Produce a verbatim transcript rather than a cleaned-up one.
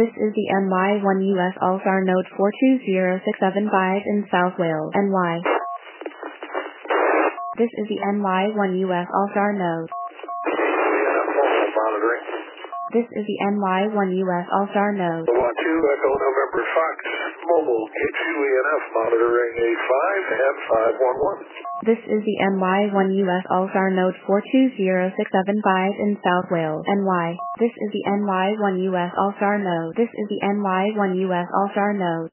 This is the N Y one U S All-Star node four two zero six seven five in South Wales, N Y. This is the N Y one U S All-Star node. Monitoring. This is the N Y one U S All-Star node. one two Echo November Fox Mobile K two E N F monitoring eight five and five one one. This is the N Y one U S All-Star node four two zero six seven five in South Wales, N Y. This is the N Y one U S All-Star node. This is the N Y one U S All-Star node.